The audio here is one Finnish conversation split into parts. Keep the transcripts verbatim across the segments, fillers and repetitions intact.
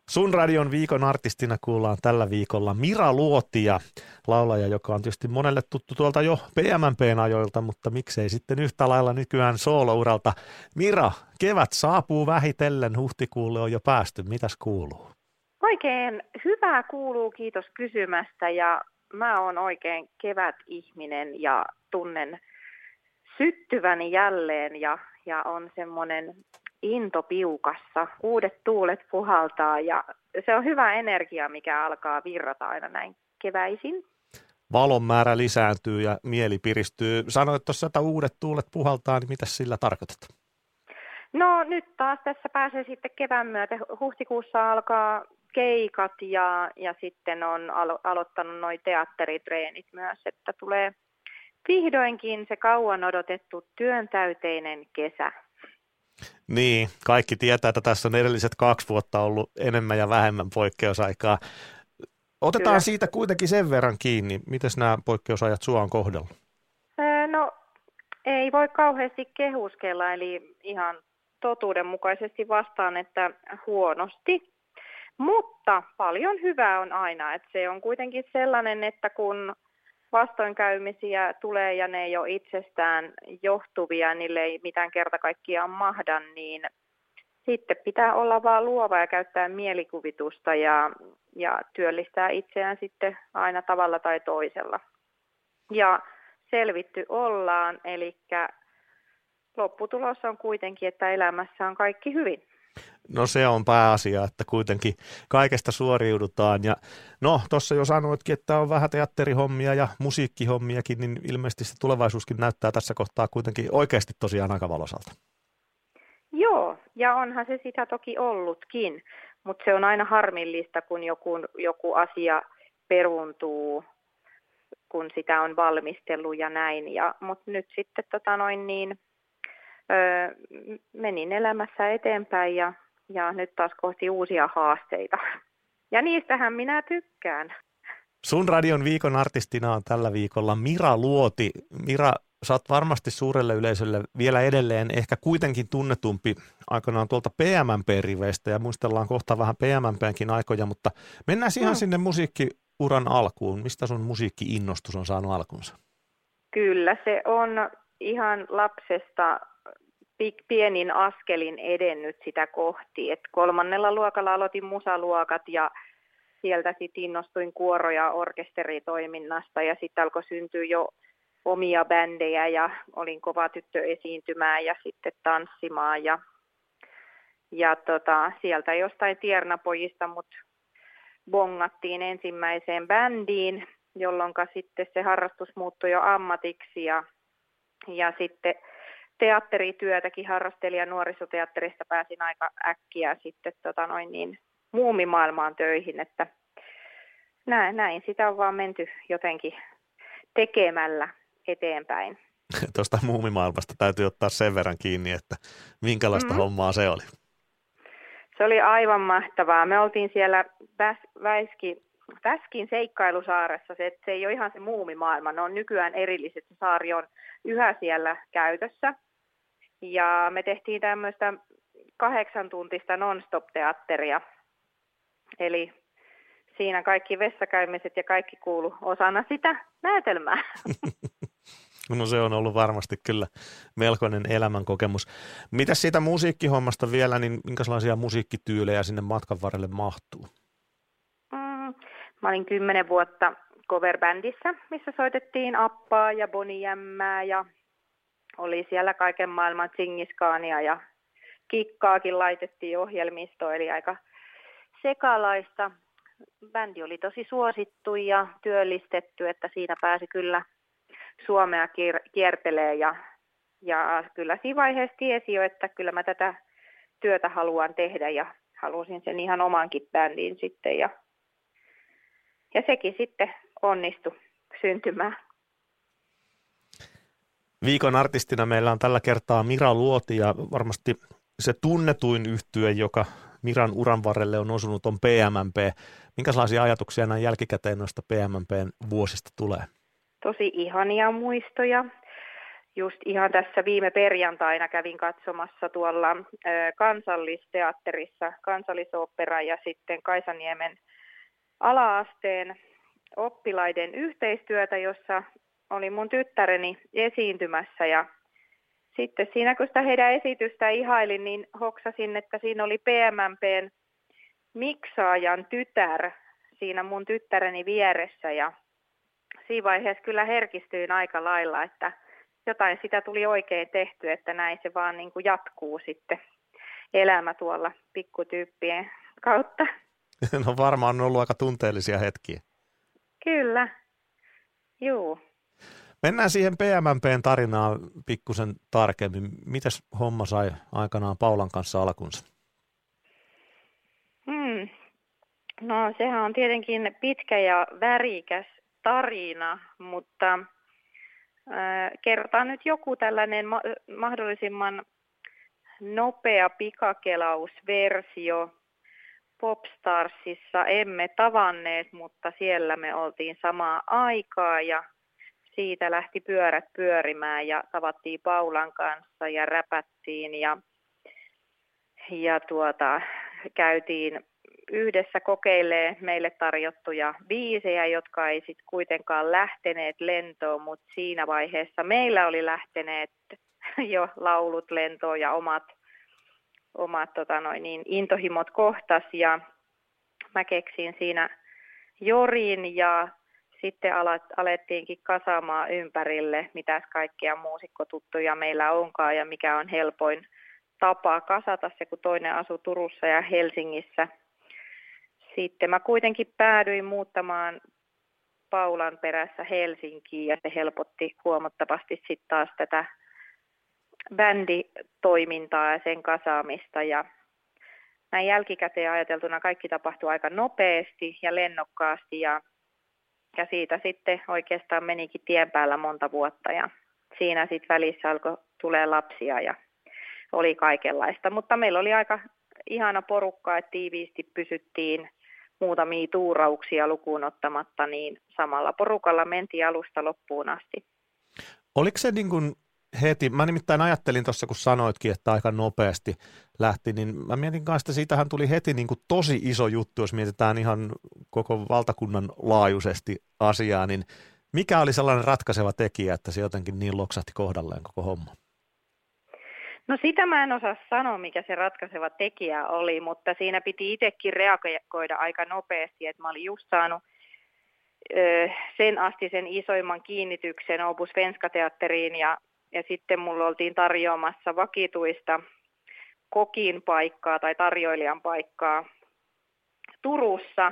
Sun radion viikon artistina kuullaan tällä viikolla Mira Luotia, laulaja, joka on tietysti monelle tuttu tuolta jo P M M P:n ajoilta, mutta miksei sitten yhtä lailla nykyään soolouralta. Mira, kevät saapuu vähitellen, huhtikuulle on jo päästy. Mitäs kuuluu? Oikein hyvää kuuluu, kiitos kysymästä, ja mä oon oikein kevätihminen ja tunnen syttyväni jälleen ja, ja on semmoinen into piukassa. Uudet tuulet puhaltaa ja se on hyvä energia, mikä alkaa virrata aina näin keväisin. Valon määrä lisääntyy ja mieli piristyy. Sanoit tuossa, että uudet tuulet puhaltaa, niin mitä sillä tarkoitat? No nyt taas tässä pääsee sitten kevään myötä. Huhtikuussa alkaa keikat ja, ja sitten on alo- aloittanut noi teatteritreenit myös, että tulee vihdoinkin se kauan odotettu työntäyteinen kesä. Niin, kaikki tietää, että tässä on edelliset kaksi vuotta ollut enemmän ja vähemmän poikkeusaikaa. Otetaan Kyllä. siitä kuitenkin sen verran kiinni. Miten nämä poikkeusajat sua on kohdellut? No ei voi kauheasti kehuskella, eli ihan totuudenmukaisesti vastaan, että huonosti. Mutta paljon hyvää on aina, että se on kuitenkin sellainen, että kun vastoinkäymisiä tulee ja ne ei ole itsestään johtuvia, niille ei mitään kerta kaikkiaan mahda, niin sitten pitää olla vaan luova ja käyttää mielikuvitusta ja, ja työllistää itseään sitten aina tavalla tai toisella. Ja selvitty ollaan, eli lopputulos on kuitenkin, että elämässä on kaikki hyvin. No se on pääasia, että kuitenkin kaikesta suoriudutaan. Ja no, tuossa jo sanoitkin, että on vähän teatterihommia ja musiikkihommiakin, niin ilmeisesti se tulevaisuuskin näyttää tässä kohtaa kuitenkin oikeasti tosiaan aika valoisalta. Joo, ja onhan se sitä toki ollutkin, mutta se on aina harmillista, kun joku, joku asia peruuntuu, kun sitä on valmistellut ja näin. Ja, mutta nyt sitten tota noin niin, öö, menin elämässä eteenpäin ja Ja nyt taas kohti uusia haasteita. Ja niistähän minä tykkään. Sun radion viikon artistina on tällä viikolla Mira Luoti. Mira, sä oot varmasti suurelle yleisölle vielä edelleen ehkä kuitenkin tunnetumpi aikanaan tuolta P M M P-riveistä ja muistellaan kohta vähän P M M P:nkin aikoja, mutta mennään ihan mm. sinne musiikkiuran alkuun. Mistä sun musiikki-innostus on saanut alkunsa? Kyllä, se on ihan lapsesta pienin askelin edennyt sitä kohti. Et kolmannella luokalla aloitin musaluokat ja sieltä sitten innostuin kuoro- ja orkesteritoiminnasta ja sitten alkoi syntyä jo omia bändejä ja olin kova tyttö esiintymään ja sitten tanssimaan ja, ja tota, sieltä jostain tiernapojista mut bongattiin ensimmäiseen bändiin, jolloin sitten se harrastus muuttui jo ammatiksi ja, ja sitten teatterityötäkin harrastelin ja nuorisoteatterista pääsin aika äkkiä sitten tota noin niin, muumimaailmaan töihin, että näin, näin sitä on vaan menty jotenkin tekemällä eteenpäin. Tuosta muumimaailmasta täytyy ottaa sen verran kiinni, että minkälaista mm-hmm. hommaa se oli? Se oli aivan mahtavaa. Me oltiin siellä Väs- Väiski, Väskin seikkailusaaressa, se, se ei ole ihan se muumimaailma, ne on nykyään erilliset, se saari on yhä siellä käytössä. Ja me tehtiin tämmöistä kahdeksan tuntista non-stop-teatteria, eli siinä kaikki vessakäymiset ja kaikki kuulu osana sitä näytelmää. No se on ollut varmasti kyllä melkoinen elämänkokemus. Mitäs siitä musiikkihommasta vielä, niin minkälaisia musiikkityylejä sinne matkan varrelle mahtuu? Mm, mä olin kymmenen vuotta coverbändissä, missä soitettiin Appaa ja Bonnie M:ää ja oli siellä kaiken maailman Tsingiskaania ja kikkaakin laitettiin ohjelmistoon, eli aika sekalaista. Bändi oli tosi suosittu ja työllistetty, että siinä pääsi kyllä Suomea kiertelee ja, ja kyllä siinä vaiheessa tiesi jo, että kyllä mä tätä työtä haluan tehdä ja halusin sen ihan omankin bändiin sitten ja, ja sekin sitten onnistui syntymään. Viikon artistina meillä on tällä kertaa Mira Luoti ja varmasti se tunnetuin yhtye, joka Miran uran varrelle on osunut, on P M M P. Minkälaisia ajatuksia näin jälkikäteen noista P M M P:n vuosista tulee? Tosi ihania muistoja just ihan tässä viime perjantaina kävin katsomassa tuolla Kansallisteatterissa Kansallisooppera ja sitten Kaisaniemen ala-asteen oppilaiden yhteistyötä, jossa oli mun tyttäreni esiintymässä ja sitten siinä kun sitä heidän esitystä ihailin, niin hoksasin, että siinä oli P M M P:n miksaajan tytär siinä mun tyttäreni vieressä ja siinä vaiheessa kyllä herkistyin aika lailla, että jotain sitä tuli oikein tehty, että näin se vaan niin kuin jatkuu sitten elämä tuolla pikkutyyppien kautta. No varmaan on ollut aika tunteellisia hetkiä. Kyllä, juu. Mennään siihen P M M P:n tarinaan pikkusen tarkemmin. Mitäs homma sai aikanaan Paulan kanssa alkunsa? Hmm. No sehän on tietenkin pitkä ja värikäs tarina, mutta äh, kerrotaan nyt joku tällainen ma- mahdollisimman nopea pikakelausversio. Popstarsissa emme tavanneet, mutta siellä me oltiin samaa aikaa ja siitä lähti pyörät pyörimään ja tavattiin Paulan kanssa ja räpättiin ja, ja tuota, käytiin yhdessä kokeilee meille tarjottuja biisejä, jotka ei sitten kuitenkaan lähteneet lentoon, mutta siinä vaiheessa meillä oli lähteneet jo laulut lentoon ja omat, omat tota noin, niin intohimot kohtas ja mä keksin siinä jorin ja sitten alettiinkin kasaamaan ympärille, mitäs kaikkea muusikkotuttuja meillä onkaan ja mikä on helpoin tapa kasata se, kun toinen asuu Turussa ja Helsingissä. Sitten mä kuitenkin päädyin muuttamaan Paulan perässä Helsinkiin ja se helpotti huomattavasti sitten taas tätä bänditoimintaa ja sen kasaamista. Ja näin jälkikäteen ajateltuna kaikki tapahtui aika nopeasti ja lennokkaasti ja, ja siitä sitten oikeastaan menikin tien päällä monta vuotta ja siinä sitten välissä alkoi tulee lapsia ja oli kaikenlaista. Mutta meillä oli aika ihana porukka, että tiiviisti pysyttiin muutamia tuurauksia lukuun ottamatta, niin samalla porukalla mentiin alusta loppuun asti. Oliko se niin kuin heti, mä nimittäin ajattelin tuossa, kun sanoitkin, että aika nopeasti lähti, niin mä mietin kanssa, että siitähän tuli heti niin kuin tosi iso juttu, jos mietitään ihan koko valtakunnan laajuisesti asiaa, niin mikä oli sellainen ratkaiseva tekijä, että se jotenkin niin loksahti kohdalleen koko homma? No sitä mä en osaa sanoa, mikä se ratkaiseva tekijä oli, mutta siinä piti itsekin reagoida aika nopeasti, että mä olin just saanut ö, sen asti sen isoimman kiinnityksen Opus Svenska-teatteriin ja, ja sitten mulla oltiin tarjoamassa vakituista kokin paikkaa tai tarjoilijan paikkaa Turussa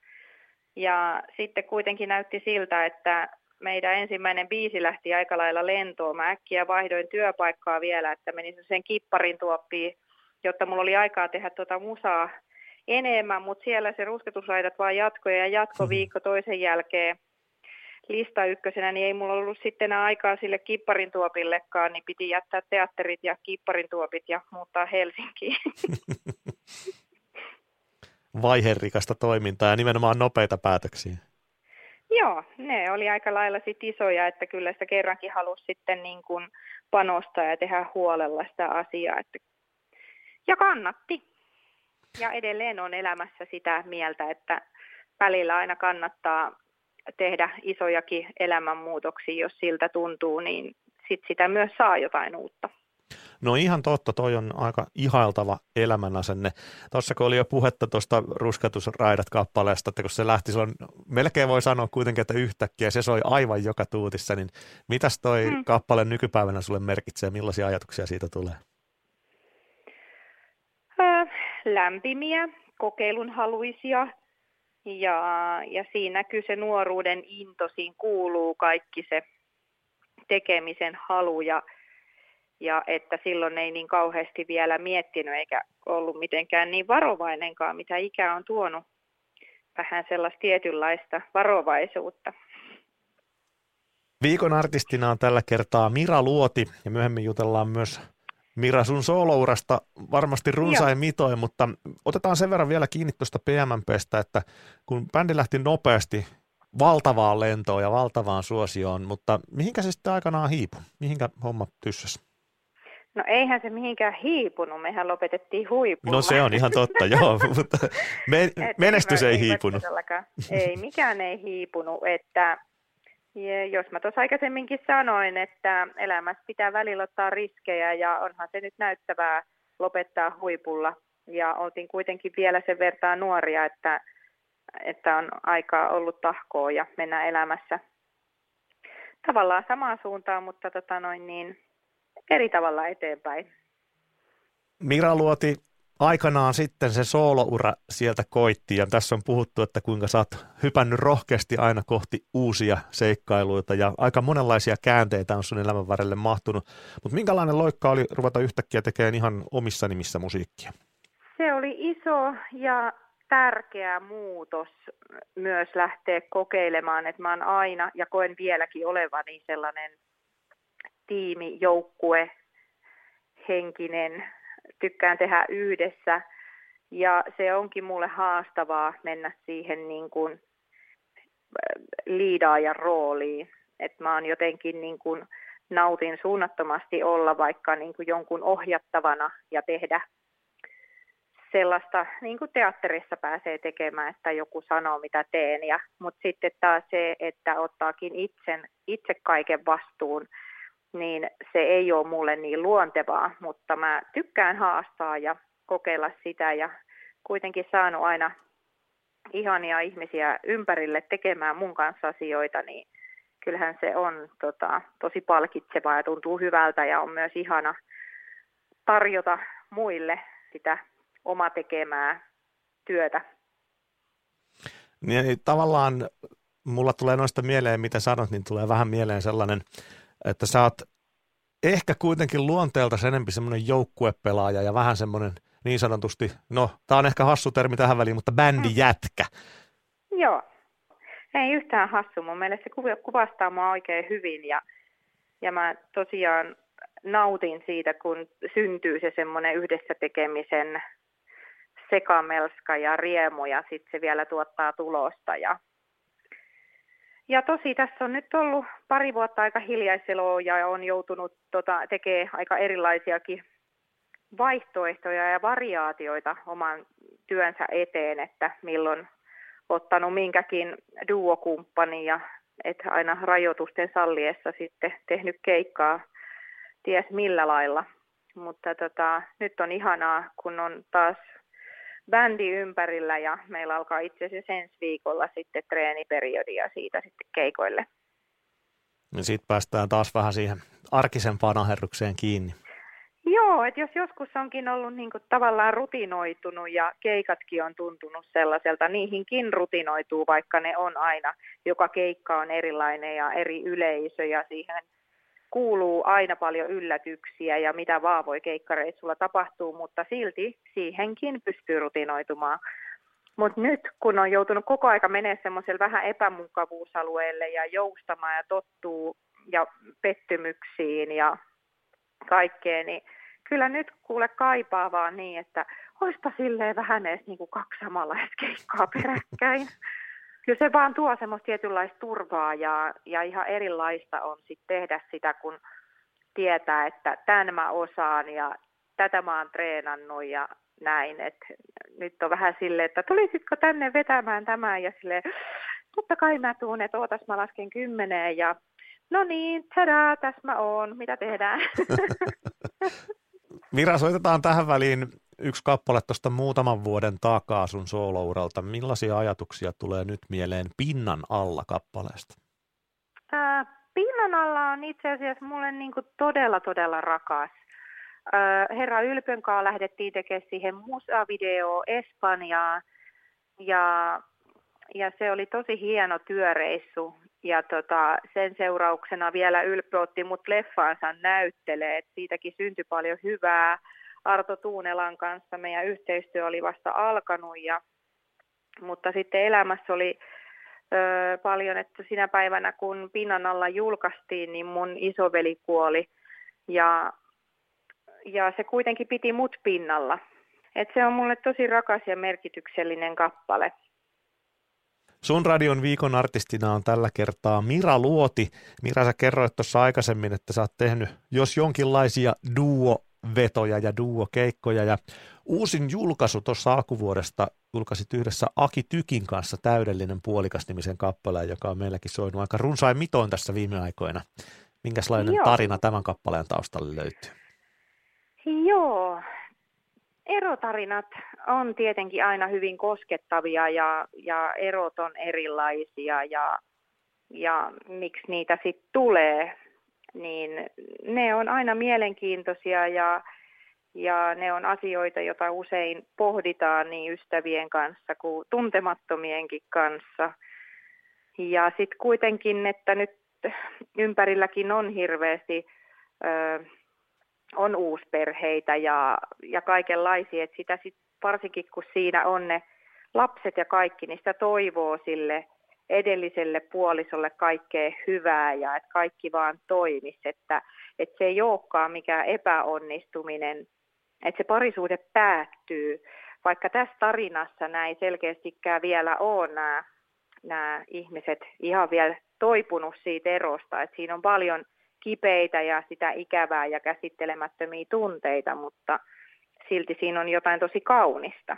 ja sitten kuitenkin näytti siltä, että meidän ensimmäinen biisi lähti aika lailla lentoon. Mä äkkiä vaihdoin työpaikkaa vielä, että menin sen kipparin tuoppiin, jotta mulla oli aikaa tehdä tuota musaa enemmän, mutta siellä se rusketusraidat vaan jatkoi ja jatko viikko toisen jälkeen lista ykkösenä, niin ei mulla ollut sitten enää aikaa sille kipparin tuopillekaan, niin piti jättää teatterit ja kipparin tuopit ja muuttaa Helsinkiin. Vaiherikasta toimintaa ja nimenomaan nopeita päätöksiä. Joo, ne oli aika lailla sit isoja, että kyllä sitä kerrankin halusi sitten niin kuin panostaa ja tehdä huolella sitä asiaa. Että... Ja kannatti. Ja edelleen on elämässä sitä mieltä, että välillä aina kannattaa tehdä isojakin elämänmuutoksia, jos siltä tuntuu, niin sit sitä myös saa jotain uutta. No ihan totta, toi on aika ihailtava elämänasenne. Tuossa kun oli jo puhetta tuosta Rusketusraidat-kappaleesta, että kun se lähti, se on, melkein voi sanoa kuitenkin, että yhtäkkiä se soi aivan joka tuutissa, niin mitäs toi hmm. kappale nykypäivänä sulle merkitsee, millaisia ajatuksia siitä tulee? Äh, lämpimiä, kokeilunhaluisia ja, ja siinä kyllä se nuoruuden into, siinä kuuluu kaikki se tekemisen halu ja Ja että silloin ei niin kauheasti vielä miettinyt eikä ollut mitenkään niin varovainenkaan, mitä ikä on tuonut vähän sellaista tietynlaista varovaisuutta. Viikon artistina on tällä kertaa Mira Luoti ja myöhemmin jutellaan myös Mira sun soolourasta varmasti runsain mitoin, mutta otetaan sen verran vielä kiinni tuosta P M M P:stä, että kun bändi lähti nopeasti valtavaan lentoon ja valtavaan suosioon, mutta mihinkä se sitten aikanaan hiipui? Mihinkä homma tyssäsi? No eihän se mihinkään hiipunut, mehän lopetettiin huipulla. No se on ihan totta, joo, mutta me, menestys ei hiipunut. Ei, mikään ei hiipunut, että jos mä tuossa aikaisemminkin sanoin, että elämässä pitää välillä ottaa riskejä ja onhan se nyt näyttävää lopettaa huipulla. Ja oltiin kuitenkin vielä sen vertaa nuoria, että, että on aikaa ollut tahkoa ja mennä elämässä tavallaan samaan suuntaan, mutta tota noin niin, eri tavalla eteenpäin. Mira Luoti, aikanaan sitten se sooloura sieltä koitti ja tässä on puhuttu, että kuinka sä oot hypännyt rohkeasti aina kohti uusia seikkailuita ja aika monenlaisia käänteitä on sun elämän varrelle mahtunut. Mutta minkälainen loikka oli ruveta yhtäkkiä tekemään ihan omissa nimissä musiikkia? Se oli iso ja tärkeä muutos myös lähteä kokeilemaan, että mä oon aina ja koen vieläkin olevani sellainen tiimi, joukkue, henkinen, tykkään tehdä yhdessä ja se onkin mulle haastavaa mennä siihen niin kuin liidaajan rooliin, että mä oon jotenkin niin kuin nautin suunnattomasti olla vaikka niin kuin jonkun ohjattavana ja tehdä sellaista, niin kuin teatterissa pääsee tekemään, että joku sanoo mitä teen, ja, mutta sitten taas se, että ottaakin itsen, itse kaiken vastuun, niin se ei ole mulle niin luontevaa, mutta mä tykkään haastaa ja kokeilla sitä ja kuitenkin saanut aina ihania ihmisiä ympärille tekemään mun kanssa asioita, niin kyllähän se on tota, tosi palkitsevaa ja tuntuu hyvältä ja on myös ihana tarjota muille sitä oma tekemää työtä. Niin, tavallaan mulla tulee noista mieleen, mitä sanot, niin tulee vähän mieleen sellainen, että sä oot ehkä kuitenkin luonteelta enempi semmoinen joukkuepelaaja ja vähän semmoinen niin sanotusti, no tää on ehkä hassu termi tähän väliin, mutta bändijätkä. Mm. Joo, ei yhtään hassu. Mun mielestä se kuvastaa mua oikein hyvin ja, ja mä tosiaan nautin siitä, kun syntyy se semmoinen yhdessä tekemisen sekamelska ja riemu ja sitten se vielä tuottaa tulosta. Ja, ja tosi tässä on nyt ollut pari vuotta aika hiljaiseloa ja on joutunut tota, tekemään aika erilaisiakin vaihtoehtoja ja variaatioita oman työnsä eteen, että milloin ottanut minkäkin duokumppani ja et aina rajoitusten salliessa sitten tehnyt keikkaa ties millä lailla. Mutta tota, nyt on ihanaa, kun on taas bändi ympärillä ja meillä alkaa itse asiassa ensi viikolla sitten treeniperiodi ja siitä sitten keikoille. Ja sitten päästään taas vähän siihen arkisempaan aherrukseen kiinni. Joo, että jos joskus onkin ollut niin kuin tavallaan rutinoitunut ja keikatkin on tuntunut sellaiselta, niihinkin rutinoituu, vaikka ne on aina, joka keikka on erilainen ja eri yleisö ja siihen kuuluu aina paljon yllätyksiä ja mitä vaan voi keikkareissulla tapahtua, mutta silti siihenkin pystyy rutinoitumaan. Mutta nyt, kun on joutunut koko aika menemään semmoiselle vähän epämukavuusalueelle ja joustamaan ja tottuu ja pettymyksiin ja kaikkeen, niin kyllä nyt kuule kaipaa vaan niin, että olisipa silleen vähän edes niin kuin kaksi samanlaista keikkaa peräkkäin. Kyllä se vaan tuo semmoista tietynlaista turvaa ja, ja ihan erilaista on sitten tehdä sitä, kun tietää, että tämän mä osaan ja tätä mä oon treenannut ja näin. Et nyt on vähän silleen, että tulisitko tänne vetämään tämän ja silleen, totta kai mä tuun, että ootas mä lasken kymmeneen ja no niin, tadaa, tässä mä oon, mitä tehdään? Mira, soitetaan tähän väliin yksi kappale tuosta muutaman vuoden takaa sun soolouralta. Millaisia ajatuksia tulee nyt mieleen Pinnan alla -kappaleesta? Ää, Pinnan alla on itse asiassa mulle niinku todella, todella rakas. Ää, Herra Ylpön kanssa lähdettiin tekemään siihen musavideo Espanjaan ja, ja se oli tosi hieno työreissu. Ja tota, sen seurauksena vielä Ylppö otti mut leffaansa näyttelee, että siitäkin syntyi paljon hyvää. Arto Tuunelan kanssa meidän yhteistyö oli vasta alkanut, ja, mutta sitten elämässä oli ö, paljon, että sinä päivänä kun Pinnan alla julkaistiin, niin mun isoveli kuoli ja, ja se kuitenkin piti mut pinnalla. Et se on mulle tosi rakas ja merkityksellinen kappale. Sun radion viikon artistina on tällä kertaa Mira Luoti. Mira, sä kerroit tuossa aikaisemmin, että sä oot tehnyt jos jonkinlaisia duo-vetoja ja duo-keikkoja. Ja uusin julkaisu tuossa alkuvuodesta julkaisit yhdessä Aki Tykin kanssa Täydellinen puolikas-nimisen kappaleen, joka on meilläkin soinut aika runsain mitoin tässä viime aikoina. Minkälainen Joo. tarina tämän kappaleen taustalle löytyy? Joo. Erotarinat on tietenkin aina hyvin koskettavia ja, ja erot on erilaisia ja, ja miksi niitä sitten tulee, niin ne on aina mielenkiintoisia ja, ja ne on asioita, joita usein pohditaan niin ystävien kanssa kuin tuntemattomienkin kanssa. Ja sitten kuitenkin, että nyt ympärilläkin on hirveästi Ö, on uusperheitä ja, ja kaikenlaisia, että sitä sit varsinkin kun siinä on ne lapset ja kaikki, niin sitä toivoo sille edelliselle puolisolle kaikkea hyvää ja että kaikki vaan toimisi, että, että se ei olekaan mikään epäonnistuminen, että se parisuhde päättyy, vaikka tässä tarinassa näin selkeästikään vielä ole nämä, nämä ihmiset ihan vielä toipunut siitä erosta, että siinä on paljon kipeitä ja sitä ikävää ja käsittelemättömiä tunteita, mutta silti siinä on jotain tosi kaunista.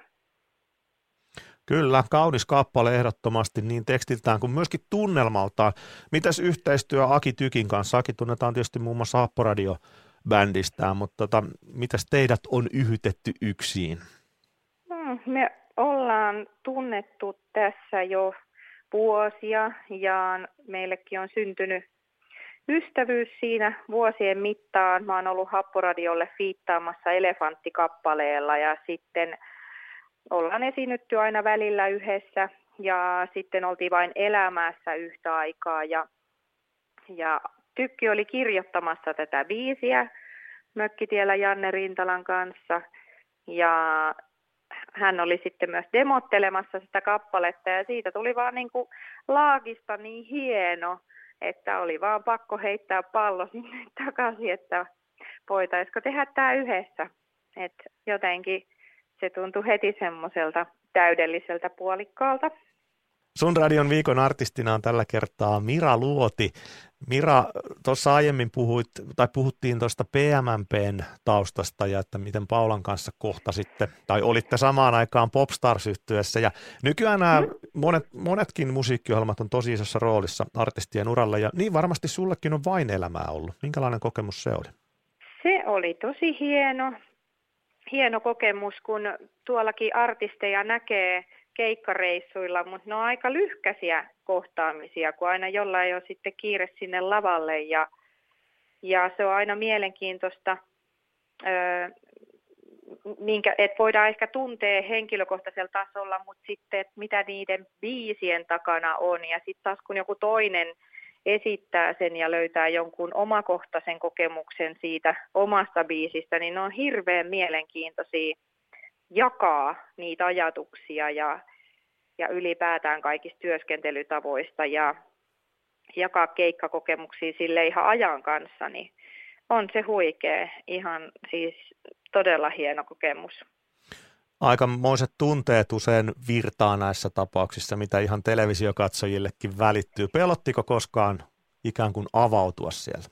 Kyllä, kaunis kappale ehdottomasti niin tekstiltään kuin myöskin tunnelmaltaan. Mitäs yhteistyö Aki Tykin kanssa? Aki tunnetaan tietysti muun muassa Happoradio-bändistään, mutta tota, mitäs teidät on yhytetty yksin? Hmm, me ollaan tunnettu tässä jo vuosia ja meillekin on syntynyt ystävyys siinä vuosien mittaan. Mä oon ollut Happoradiolle fiittaamassa Elefantti-kappaleella ja sitten ollaan esiinnytty aina välillä yhdessä ja sitten oltiin vain elämässä yhtä aikaa ja, ja Tykki oli kirjoittamassa tätä biisiä Mökkitiellä Janne Rintalan kanssa ja hän oli sitten myös demottelemassa sitä kappaletta ja siitä tuli vaan niin kuin laagista niin hieno, että oli vaan pakko heittää pallo sinne takaisin, että voitaisiko tehdä tämä yhdessä. Että jotenkin se tuntui heti semmoiselta täydelliseltä puolikkaalta. Sun radion viikon artistina on tällä kertaa Mira Luoti. Mira, tuossa aiemmin puhuit, tai puhuttiin tuosta P M M P:n taustasta ja että miten Paulan kanssa kohtasitte, tai olitte samaan aikaan Popstars-yhtyeessä. Ja nykyään nämä mm. monet, monetkin musiikkiohjelmat on tosi isossa roolissa artistien uralla, ja niin varmasti sullekin on Vain elämää ollut. Minkälainen kokemus se oli? Se oli tosi hieno, hieno kokemus, kun tuollakin artisteja näkee keikkareissuilla, mutta ne on aika lyhkäisiä kohtaamisia, kun aina jollain on sitten kiire sinne lavalle ja, ja se on aina mielenkiintoista, öö, minkä, että voidaan ehkä tuntea henkilökohtaisella tasolla, mutta sitten, että mitä niiden biisien takana on ja sitten taas kun joku toinen esittää sen ja löytää jonkun omakohtaisen kokemuksen siitä omasta biisistä, niin ne on hirveän mielenkiintoisia jakaa niitä ajatuksia ja, ja ylipäätään kaikista työskentelytavoista ja jakaa keikkakokemuksia sille ihan ajan kanssa, niin on se huikea, ihan siis todella hieno kokemus. Aikamoiset tunteet usein virtaa näissä tapauksissa, mitä ihan televisiokatsojillekin välittyy. Pelottiko koskaan ikään kuin avautua siellä?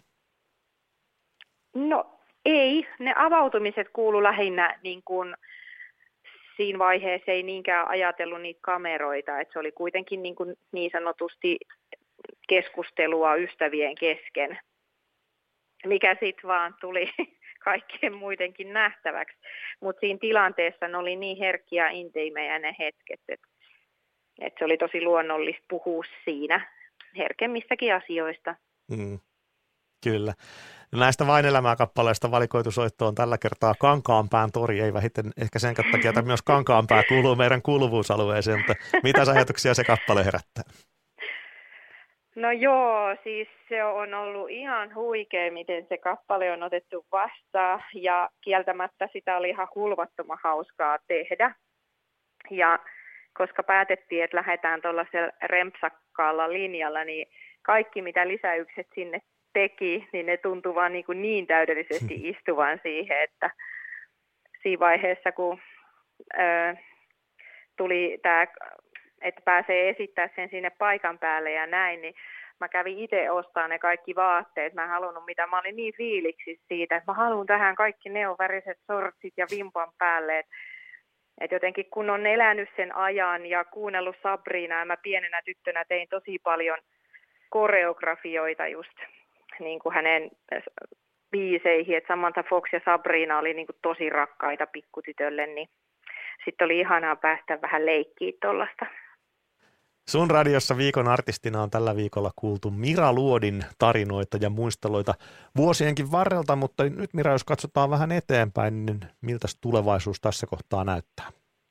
No ei, ne avautumiset kuulu lähinnä niin kuin siinä vaiheessa ei niinkään ajatellut niitä kameroita, että se oli kuitenkin niin, kuin niin sanotusti keskustelua ystävien kesken, mikä sitten vaan tuli kaikkien muidenkin nähtäväksi. Mutta siinä tilanteessa ne oli niin herkkiä intiimejä ne hetket, että et se oli tosi luonnollista puhua siinä herkemmistäkin asioista. Mm, kyllä. Näistä Vain elämää -kappaleista valikoitu soitto on tällä kertaa Kankaanpään tori, ei vähiten ehkä sen takia, että myös Kankaanpää kuuluu meidän kuuluvuusalueeseen, mutta mitä ajatuksia se kappale herättää? No joo, siis se on ollut ihan huikea, miten se kappale on otettu vastaan ja kieltämättä sitä oli ihan hulvattoman hauskaa tehdä. Ja koska päätettiin, että lähdetään tuollaisella rempsakkaalla linjalla, niin kaikki mitä lisäykset sinne teki, niin ne tuntui vaan niin, kuin niin täydellisesti istuvan siihen, että siinä vaiheessa kun ö, tuli tämä että pääsee esittämään sen sinne paikan päälle ja näin, niin mä kävin itse ostamaan ne kaikki vaatteet. Mä en halunnut mitä. Mä olin niin fiiliksissä siitä, että mä haluan tähän kaikki neonväriset sortsit ja vimpan päälle. Että et jotenkin kun on elänyt sen ajan ja kuunnellut Sabrinaa, ja mä pienenä tyttönä tein tosi paljon koreografioita just niin kuin hänen biiseihin. Että Samantha Fox ja Sabrina oli niin kuin tosi rakkaita pikkutytölle, niin sitten oli ihanaa päästä vähän leikkiä tuollaista. Sun radiossa viikon artistina on tällä viikolla kuultu Mira Luodin tarinoita ja muisteloita vuosienkin varrelta, mutta nyt Mira, jos katsotaan vähän eteenpäin, niin miltä tulevaisuus tässä kohtaa näyttää?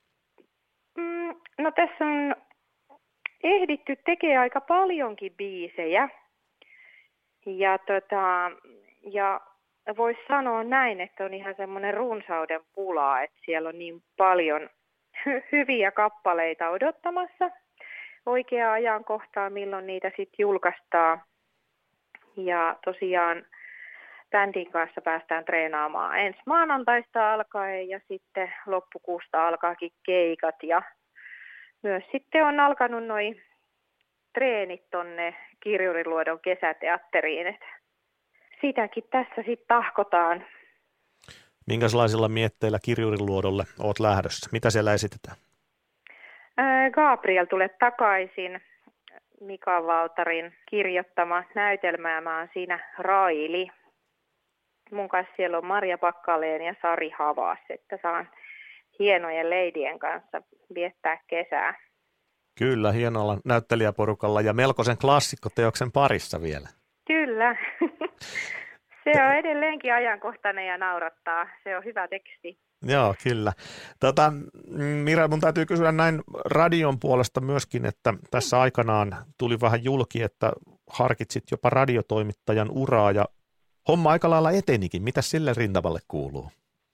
Mm, no tässä on ehditty tekemään aika paljonkin biisejä ja, tota, ja voisi sanoa näin, että on ihan semmoinen runsauden pula, että siellä on niin paljon hy- hyviä kappaleita odottamassa oikeaa ajankohtaa, milloin niitä sitten julkaistaan. Ja tosiaan bändin kanssa päästään treenaamaan ensi maanantaista alkaen ja sitten loppukuusta alkaakin keikat. Ja myös sitten on alkanut noi treenit tonne Kirjuriluodon kesäteatteriin. Et sitäkin tässä sitten tahkotaan. Minkälaisilla mietteillä Kirjuriluodolle oot lähdössä? Mitä siellä esitetään? Gabriel tulee takaisin, Mika Valtarin kirjoittama näytelmä, ja mä oon siinä Raili. Mun kanssa siellä on Marja Pakkaleen ja Sari Havas, että saan hienojen leidien kanssa viettää kesää. Kyllä, hienolla näyttelijäporukalla ja melkoisen klassikkoteoksen parissa vielä. Kyllä. Se on edelleenkin ajankohtainen ja naurattaa. Se on hyvä teksti. Joo, kyllä. Tota, Mira, mun täytyy kysyä näin radion puolesta myöskin, että tässä aikanaan tuli vähän julki, että harkitsit jopa radiotoimittajan uraa ja homma aika lailla etenikin. Mitä sille rintavalle kuuluu?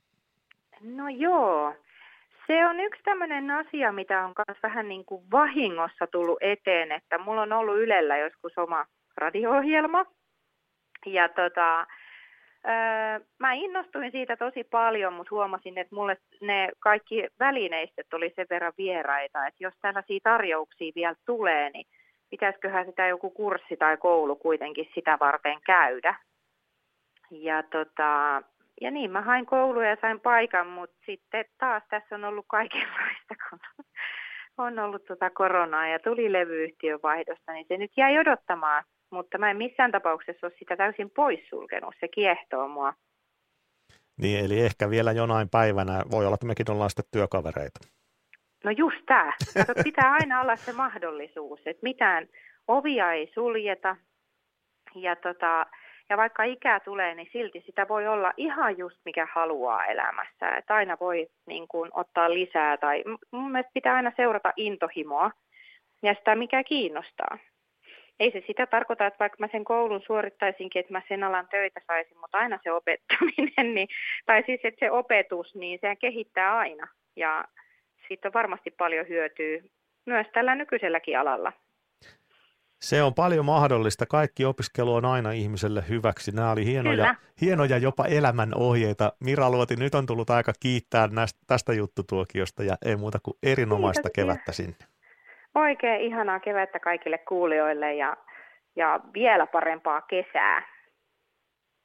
No joo, se on yksi tämmöinen asia, mitä on myös vähän niin kuin vahingossa tullut eteen, että mulla on ollut Ylellä joskus oma radio-ohjelma ja tota... Öö, mä innostuin siitä tosi paljon, mutta huomasin, että mulle ne kaikki välineistöt oli sen verran vieraita, että jos tällaisia tarjouksia vielä tulee, niin pitäisiköhän sitä joku kurssi tai koulu kuitenkin sitä varten käydä. Ja, tota, ja niin, mä hain kouluja ja sain paikan, mutta sitten taas tässä on ollut kaikenlaista, kun on ollut tota koronaa ja tuli levyyhtiön vaihdosta, niin se nyt jäi odottamaan. Mutta mä en missään tapauksessa ole sitä täysin poissulkenut. Se kiehtoo mua. Niin, eli ehkä vielä jonain päivänä voi olla, että mekin ollaan sitten työkavereita. No just tää. Kato, pitää aina olla se mahdollisuus, että mitään ovia ei suljeta. Ja, tota, ja vaikka ikää tulee, niin silti sitä voi olla ihan just mikä haluaa elämässä. Että aina voi niin kuin, ottaa lisää. Tai mun mielestä pitää aina seurata intohimoa ja sitä mikä kiinnostaa. Ei se sitä tarkoita, että vaikka mä sen koulun suorittaisinkin, että mä sen alan töitä saisin, mutta aina se opettaminen, niin, tai siis että se opetus, niin sehän kehittää aina. Ja siitä on varmasti paljon hyötyä myös tällä nykyiselläkin alalla. Se on paljon mahdollista. Kaikki opiskelu on aina ihmiselle hyväksi. Nämä oli hienoja, hienoja jopa elämän ohjeita. Mira Luoti, nyt on tullut aika kiittää nästä, tästä juttutuokiosta ja ei muuta kuin erinomaista Kiitos, kevättä sinne. Oikein ihanaa kevättä kaikille kuulijoille ja, ja vielä parempaa kesää.